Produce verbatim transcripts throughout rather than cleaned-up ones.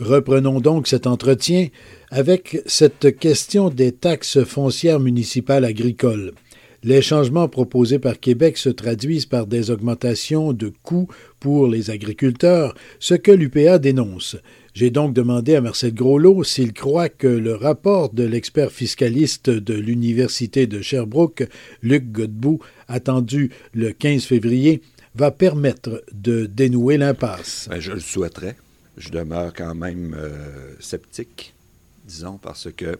Reprenons donc cet entretien avec cette question des taxes foncières municipales agricoles. Les changements proposés par Québec se traduisent par des augmentations de coûts pour les agriculteurs, ce que l'U P A dénonce. J'ai donc demandé à Marcel Groslot s'il croit que le rapport de l'expert fiscaliste de l'Université de Sherbrooke, Luc Godbout, attendu le quinze février, va permettre de dénouer l'impasse. Bien, je le souhaiterais. Je demeure quand même euh, sceptique, disons, parce que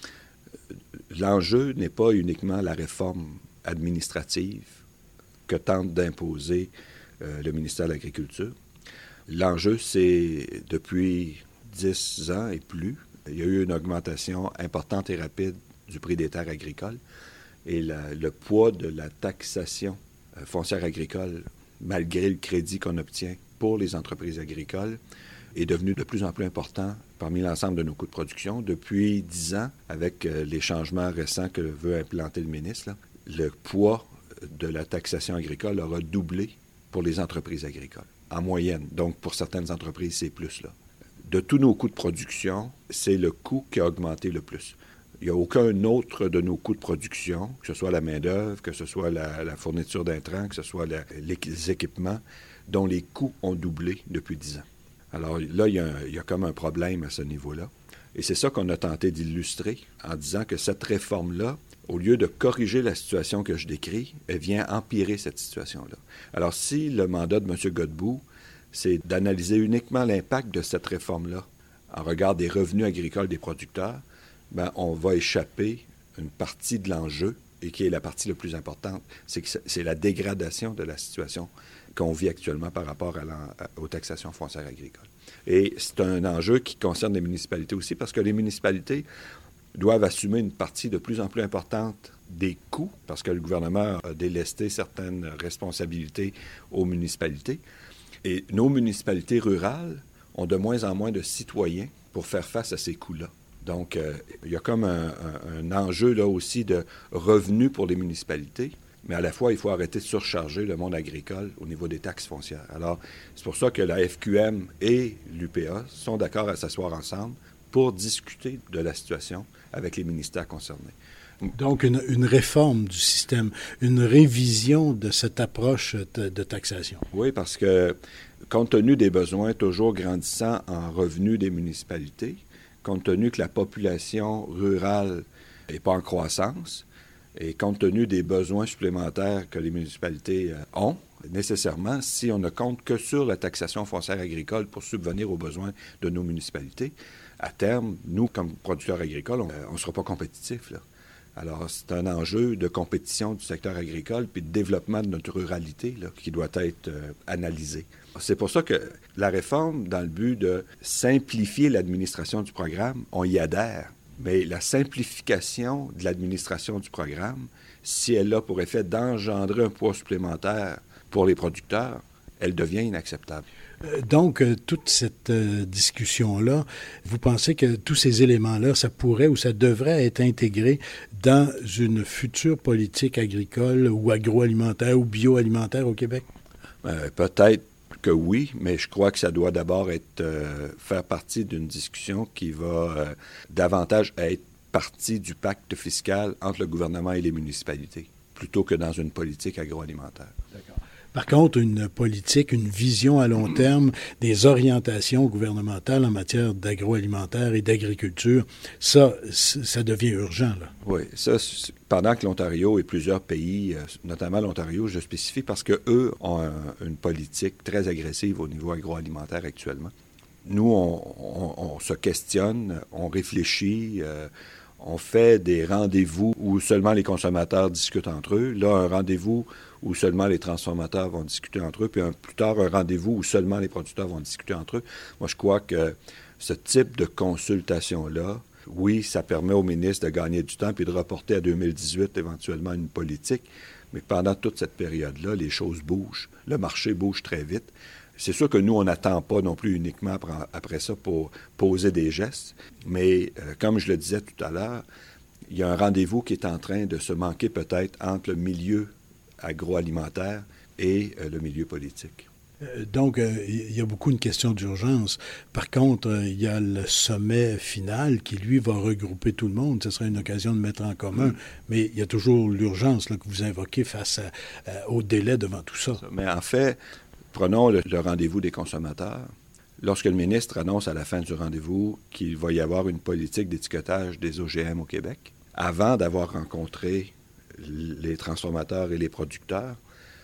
l'enjeu n'est pas uniquement la réforme administrative que tente d'imposer euh, le ministère de l'Agriculture. L'enjeu, c'est depuis dix ans et plus, il y a eu une augmentation importante et rapide du prix des terres agricoles et la, le poids de la taxation euh, foncière agricole, malgré le crédit qu'on obtient pour les entreprises agricoles, est devenu de plus en plus important parmi l'ensemble de nos coûts de production. Depuis dix ans, avec euh, les changements récents que veut implanter le ministre, là, le poids de la taxation agricole aura doublé pour les entreprises agricoles, en moyenne. Donc, pour certaines entreprises, c'est plus, là. De tous nos coûts de production, c'est le coût qui a augmenté le plus. Il n'y a aucun autre de nos coûts de production, que ce soit la main-d'œuvre, que ce soit la, la fourniture d'intrants, que ce soit la, les équipements, dont les coûts ont doublé depuis dix ans. Alors là, il y, a un, il y a comme un problème à ce niveau-là. Et c'est ça qu'on a tenté d'illustrer en disant que cette réforme-là, au lieu de corriger la situation que je décris, elle vient empirer cette situation-là. Alors si le mandat de M. Godbout, c'est d'analyser uniquement l'impact de cette réforme-là en regard des revenus agricoles des producteurs, bien, on va échapper une partie de l'enjeu, et qui est la partie la plus importante, c'est que c'est la dégradation de la situation qu'on vit actuellement par rapport à aux taxations foncières agricoles. Et c'est un enjeu qui concerne les municipalités aussi, parce que les municipalités doivent assumer une partie de plus en plus importante des coûts, parce que le gouvernement a délesté certaines responsabilités aux municipalités. Et nos municipalités rurales ont de moins en moins de citoyens pour faire face à ces coûts-là. Donc, euh, il y a comme un, un, un enjeu là aussi de revenus pour les municipalités, mais à la fois, il faut arrêter de surcharger le monde agricole au niveau des taxes foncières. Alors, c'est pour ça que la F Q M et l'U P A sont d'accord à s'asseoir ensemble pour discuter de la situation avec les ministères concernés. Donc, une, une réforme du système, une révision de cette approche de, de taxation. Oui, parce que compte tenu des besoins toujours grandissants en revenus des municipalités, compte tenu que la population rurale n'est pas en croissance et compte tenu des besoins supplémentaires que les municipalités ont, nécessairement, si on ne compte que sur la taxation foncière agricole pour subvenir aux besoins de nos municipalités, à terme, nous, comme producteurs agricoles, on ne sera pas compétitifs, là. Alors, c'est un enjeu de compétition du secteur agricole puis de développement de notre ruralité là, qui doit être euh, analysé. C'est pour ça que la réforme, dans le but de simplifier l'administration du programme, on y adhère. Mais la simplification de l'administration du programme, si elle a pour effet d'engendrer un poids supplémentaire pour les producteurs, elle devient inacceptable. Donc, euh, toute cette euh, discussion-là, vous pensez que tous ces éléments-là, ça pourrait ou ça devrait être intégré dans une future politique agricole ou agroalimentaire ou bioalimentaire au Québec? Euh, peut-être que oui, mais je crois que ça doit d'abord être euh, faire partie d'une discussion qui va euh, davantage être partie du pacte fiscal entre le gouvernement et les municipalités, plutôt que dans une politique agroalimentaire. D'accord. Par contre, une politique, une vision à long terme, des orientations gouvernementales en matière d'agroalimentaire et d'agriculture, ça, ça devient urgent, là. Oui, ça, pendant que l'Ontario et plusieurs pays, notamment l'Ontario, je spécifie parce qu'eux ont un, une politique très agressive au niveau agroalimentaire actuellement. Nous, on, on, on se questionne, on réfléchit, euh, on fait des rendez-vous où seulement les consommateurs discutent entre eux. Là, un rendez-vous où seulement les transformateurs vont discuter entre eux, puis un, plus tard, un rendez-vous où seulement les producteurs vont discuter entre eux. Moi, je crois que ce type de consultation-là, oui, ça permet au ministre de gagner du temps puis de reporter à deux mille dix-huit éventuellement une politique, mais pendant toute cette période-là, les choses bougent. Le marché bouge très vite. C'est sûr que nous, on n'attend pas non plus uniquement après ça pour poser des gestes, mais euh, comme je le disais tout à l'heure, il y a un rendez-vous qui est en train de se manquer peut-être entre le milieu agroalimentaire et euh, le milieu politique. Euh, donc, euh, il y a beaucoup une question d'urgence. Par contre, euh, il y a le sommet final qui, lui, va regrouper tout le monde. Ce sera une occasion de mettre en commun. Mmh. Mais il y a toujours l'urgence là, que vous invoquez face à, à, au délai devant tout ça. Mais en fait, prenons le, le rendez-vous des consommateurs. Lorsque le ministre annonce à la fin du rendez-vous qu'il va y avoir une politique d'étiquetage des O G M au Québec, avant d'avoir rencontré les transformateurs et les producteurs,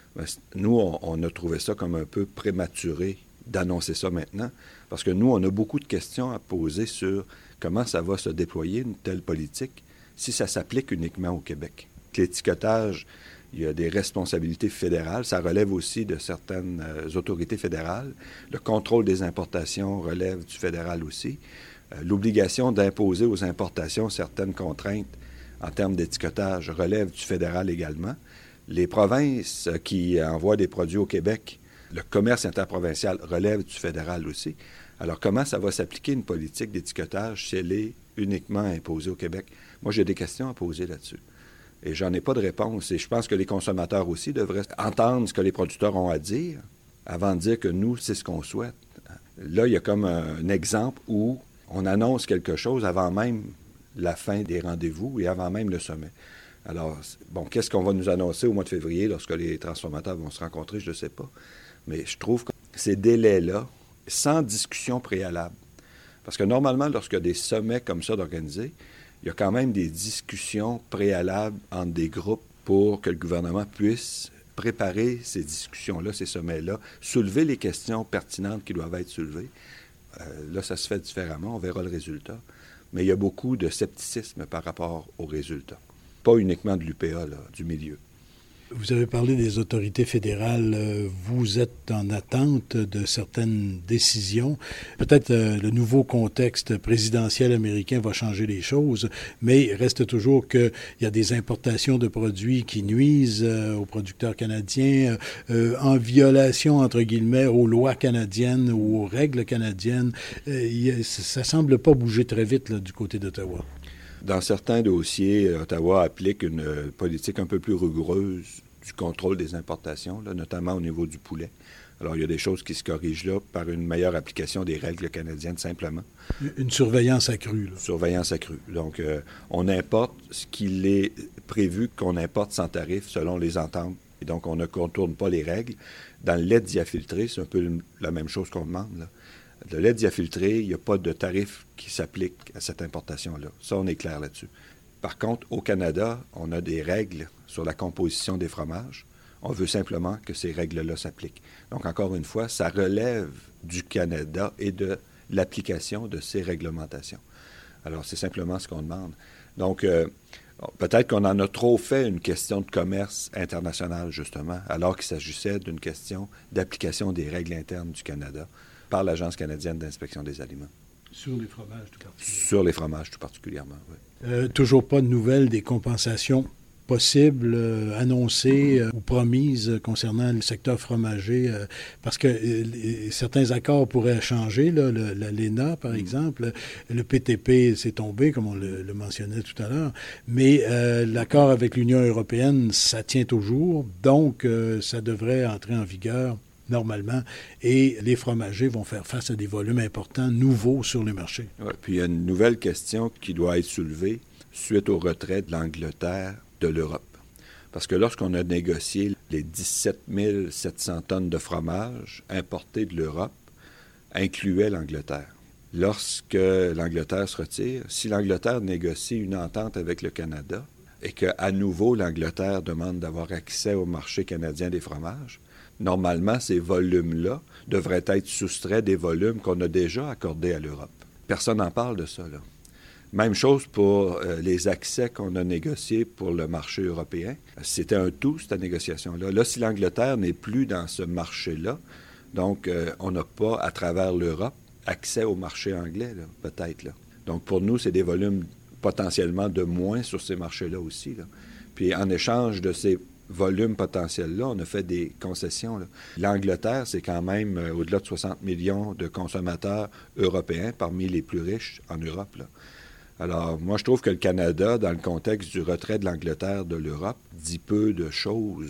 nous, on, on a trouvé ça comme un peu prématuré d'annoncer ça maintenant, parce que nous, on a beaucoup de questions à poser sur comment ça va se déployer, une telle politique, si ça s'applique uniquement au Québec. L'étiquetage, il y a des responsabilités fédérales, ça relève aussi de certaines euh, autorités fédérales. Le contrôle des importations relève du fédéral aussi. Euh, l'obligation d'imposer aux importations certaines contraintes en termes d'étiquetage relève du fédéral également. Les provinces qui envoient des produits au Québec, le commerce interprovincial relève du fédéral aussi. Alors, comment ça va s'appliquer une politique d'étiquetage si elle est uniquement imposée au Québec? Moi, j'ai des questions à poser là-dessus. Et j'en ai pas de réponse. Et je pense que les consommateurs aussi devraient entendre ce que les producteurs ont à dire avant de dire que nous, c'est ce qu'on souhaite. Là, il y a comme un, un exemple où on annonce quelque chose avant même la fin des rendez-vous et avant même le sommet. Alors, bon, qu'est-ce qu'on va nous annoncer au mois de février lorsque les transformateurs vont se rencontrer? Je ne sais pas. Mais je trouve que ces délais-là, sans discussion préalable, parce que normalement, lorsqu'il y a des sommets comme ça d'organiser, il y a quand même des discussions préalables entre des groupes pour que le gouvernement puisse préparer ces discussions-là, ces sommets-là, soulever les questions pertinentes qui doivent être soulevées. Euh, là, ça se fait différemment, on verra le résultat. Mais il y a beaucoup de scepticisme par rapport aux résultats. Pas uniquement de l'U P A, là, du milieu. Vous avez parlé des autorités fédérales. Vous êtes en attente de certaines décisions. Peut-être euh, le nouveau contexte présidentiel américain va changer les choses, mais il reste toujours qu'il y a des importations de produits qui nuisent euh, aux producteurs canadiens, euh, en violation, entre guillemets, aux lois canadiennes ou aux règles canadiennes. Euh, ça ne semble pas bouger très vite là, du côté d'Ottawa. Dans certains dossiers, Ottawa applique une politique un peu plus rigoureuse du contrôle des importations, là, notamment au niveau du poulet. Alors, il y a des choses qui se corrigent là par une meilleure application des règles canadiennes, simplement. Une surveillance accrue. Là. Surveillance accrue. Donc, euh, on importe ce qu'il est prévu qu'on importe sans tarif selon les ententes. Et donc, on ne contourne pas les règles. Dans le lait diafiltré, c'est un peu la même chose qu'on demande, là. Le lait diafiltré, il n'y a pas de tarif qui s'applique à cette importation-là. Ça, on est clair là-dessus. Par contre, au Canada, on a des règles sur la composition des fromages. On veut simplement que ces règles-là s'appliquent. Donc, encore une fois, ça relève du Canada et de l'application de ces réglementations. Alors, c'est simplement ce qu'on demande. Donc, euh, peut-être qu'on en a trop fait une question de commerce international, justement, alors qu'il s'agissait d'une question d'application des règles internes du Canada par l'Agence canadienne d'inspection des aliments. Sur les fromages, tout particulièrement. Sur les fromages, tout particulièrement, oui. Euh, toujours pas de nouvelles des compensations possibles, euh, annoncées euh, ou promises concernant le secteur fromager, euh, parce que euh, certains accords pourraient changer, là, le, l'A L E N A, par exemple. Le P T P, c'est tombé, comme on le, le mentionnait tout à l'heure. Mais euh, l'accord avec l'Union européenne, ça tient toujours. Donc, euh, ça devrait entrer en vigueur normalement, et les fromagers vont faire face à des volumes importants, nouveaux sur le marché. Ouais, puis il y a une nouvelle question qui doit être soulevée suite au retrait de l'Angleterre de l'Europe. Parce que lorsqu'on a négocié les dix-sept mille sept cents tonnes de fromage importés de l'Europe, incluait l'Angleterre. Lorsque l'Angleterre se retire, si l'Angleterre négocie une entente avec le Canada et qu'à nouveau l'Angleterre demande d'avoir accès au marché canadien des fromages, normalement, ces volumes-là devraient être soustraits des volumes qu'on a déjà accordés à l'Europe. Personne n'en parle de ça, là. Même chose pour euh, les accès qu'on a négociés pour le marché européen. C'était un tout, cette négociation-là. Là, si l'Angleterre n'est plus dans ce marché-là, donc euh, on n'a pas, à travers l'Europe, accès au marché anglais, là, peut-être, là. Donc, pour nous, c'est des volumes potentiellement de moins sur ces marchés-là aussi, là. Puis, en échange de ces volume potentiel-là, on a fait des concessions, là. L'Angleterre, c'est quand même euh, au-delà de soixante millions de consommateurs européens, parmi les plus riches en Europe, là. Alors, moi, je trouve que le Canada, dans le contexte du retrait de l'Angleterre de l'Europe, dit peu de choses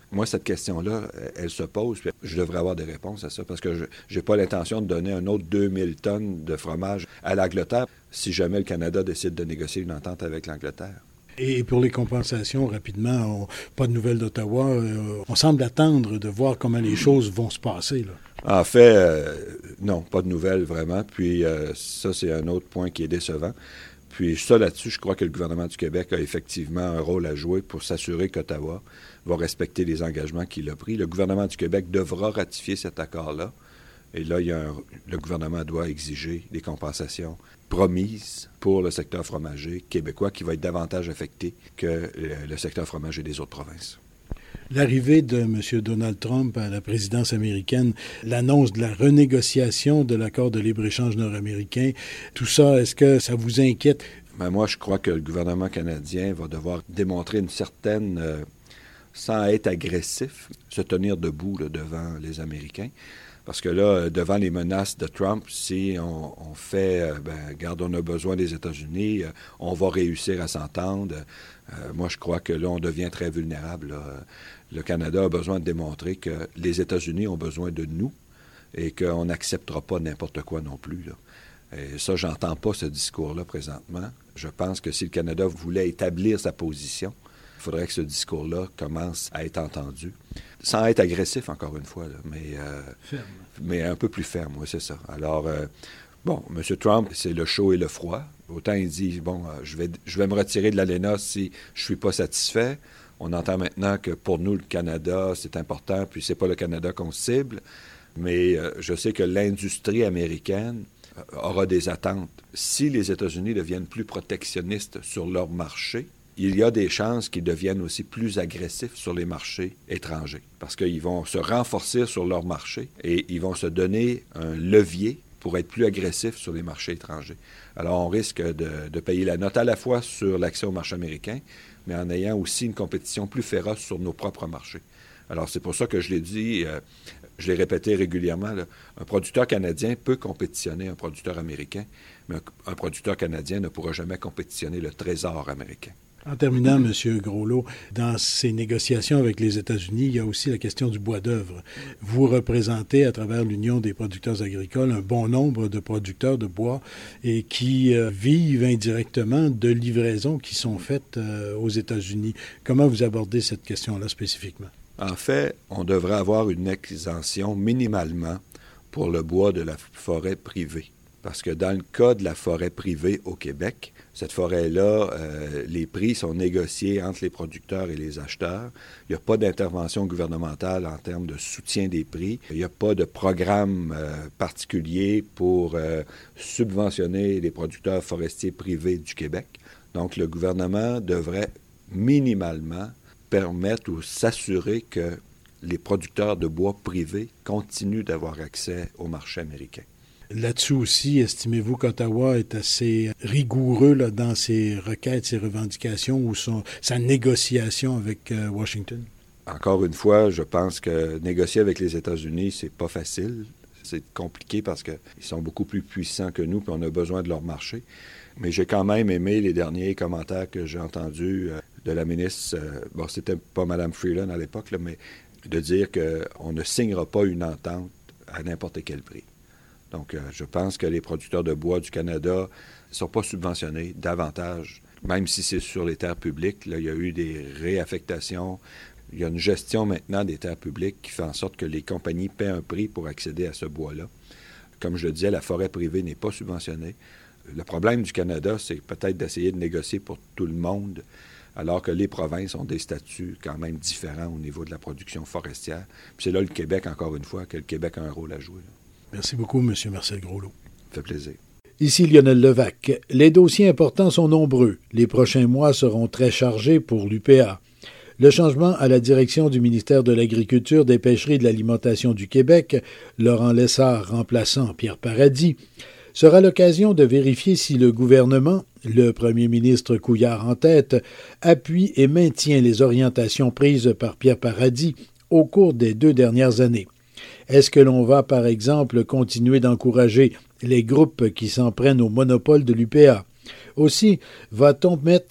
Moi, cette question-là, elle se pose, puis je devrais avoir des réponses à ça, parce que je n'ai pas l'intention de donner un autre deux mille tonnes de fromage à l'Angleterre si jamais le Canada décide de négocier une entente avec l'Angleterre. Et pour les compensations, rapidement, on, pas de nouvelles d'Ottawa. Euh, on semble attendre de voir comment les choses vont se passer, là. En fait, euh, non, pas de nouvelles vraiment. Puis euh, ça, c'est un autre point qui est décevant. Puis ça, là-dessus, je crois que le gouvernement du Québec a effectivement un rôle à jouer pour s'assurer qu'Ottawa va respecter les engagements qu'il a pris. Le gouvernement du Québec devra ratifier cet accord-là. Et là, il y a un, le gouvernement doit exiger des compensations promises pour le secteur fromager québécois qui va être davantage affecté que le secteur fromager des autres provinces. L'arrivée de M. Donald Trump à la présidence américaine, l'annonce de la renégociation de l'accord de libre-échange nord-américain, tout ça, est-ce que ça vous inquiète? Ben moi, je crois que le gouvernement canadien va devoir démontrer une certaine, euh, sans être agressif, se tenir debout là, devant les Américains. Parce que là, devant les menaces de Trump, si on, on fait, euh, ben, regarde, on a besoin des États-Unis, euh, on va réussir à s'entendre. Euh, moi, je crois que là, on devient très vulnérable. Là. Le Canada a besoin de démontrer que les États-Unis ont besoin de nous et qu'on n'acceptera pas n'importe quoi non plus, là. Et ça, j'entends pas ce discours-là présentement. Je pense que si le Canada voulait établir sa position, il faudrait que ce discours-là commence à être entendu. Sans être agressif, encore une fois, là, mais, euh, ferme. mais un peu plus ferme, oui, c'est ça. Alors, euh, bon, M. Trump, c'est le chaud et le froid. Autant il dit, bon, euh, je vais, je vais me retirer de l'ALENA si je suis pas satisfait. On entend maintenant que pour nous, le Canada, c'est important, puis c'est pas le Canada qu'on cible. Mais euh, je sais que l'industrie américaine euh, aura des attentes. Si les États-Unis deviennent plus protectionnistes sur leur marché, il y a des chances qu'ils deviennent aussi plus agressifs sur les marchés étrangers. Parce qu'ils vont se renforcer sur leur marché et ils vont se donner un levier pour être plus agressifs sur les marchés étrangers. Alors, on risque de, de payer la note à la fois sur l'accès au marché américain, mais en ayant aussi une compétition plus féroce sur nos propres marchés. Alors, c'est pour ça que je l'ai dit, euh, je l'ai répété régulièrement, là, un producteur canadien peut compétitionner un producteur américain, mais un, un producteur canadien ne pourra jamais compétitionner le trésor américain. En terminant, M. Groslot, dans ces négociations avec les États-Unis, il y a aussi la question du bois d'œuvre. Vous représentez, à travers l'Union des producteurs agricoles, un bon nombre de producteurs de bois et qui euh, vivent indirectement de livraisons qui sont faites euh, aux États-Unis. Comment vous abordez cette question-là spécifiquement? En fait, on devrait avoir une exemption minimalement pour le bois de la forêt privée. Parce que dans le cas de la forêt privée au Québec, cette forêt-là, euh, les prix sont négociés entre les producteurs et les acheteurs. Il n'y a pas d'intervention gouvernementale en termes de soutien des prix. Il n'y a pas de programme euh, particulier pour euh, subventionner les producteurs forestiers privés du Québec. Donc, le gouvernement devrait minimalement permettre ou s'assurer que les producteurs de bois privés continuent d'avoir accès au marché américain. Là-dessus aussi, estimez-vous qu'Ottawa est assez rigoureux là, dans ses requêtes, ses revendications ou son, sa négociation avec euh, Washington? Encore une fois, je pense que négocier avec les États-Unis, c'est pas facile. C'est compliqué parce qu'ils sont beaucoup plus puissants que nous, puis on a besoin de leur marché. Mais j'ai quand même aimé les derniers commentaires que j'ai entendus euh, de la ministre, euh, bon, c'était pas Mme Freeland à l'époque, là, mais de dire qu'on ne signera pas une entente à n'importe quel prix. Donc, euh, je pense que les producteurs de bois du Canada ne sont pas subventionnés davantage, même si c'est sur les terres publiques. Là, il y a eu des réaffectations. Il y a une gestion maintenant des terres publiques qui fait en sorte que les compagnies paient un prix pour accéder à ce bois-là. Comme je le disais, la forêt privée n'est pas subventionnée. Le problème du Canada, c'est peut-être d'essayer de négocier pour tout le monde, alors que les provinces ont des statuts quand même différents au niveau de la production forestière. Puis c'est là le Québec, encore une fois, que le Québec a un rôle à jouer, là. Merci beaucoup, M. Marcel Groslot. Ça fait plaisir. Ici Lionel Levac. Les dossiers importants sont nombreux. Les prochains mois seront très chargés pour l'U P A. Le changement à la direction du ministère de l'Agriculture, des Pêcheries et de l'Alimentation du Québec, Laurent Lessard remplaçant Pierre Paradis, sera l'occasion de vérifier si le gouvernement, le premier ministre Couillard en tête, appuie et maintient les orientations prises par Pierre Paradis au cours des deux dernières années. Est-ce que l'on va, par exemple, continuer d'encourager les groupes qui s'en prennent au monopole de l'U P A? Aussi, va-t-on mettre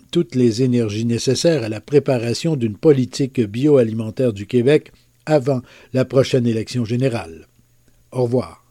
toutes les énergies nécessaires à la préparation d'une politique bioalimentaire du Québec avant la prochaine élection générale. Au revoir.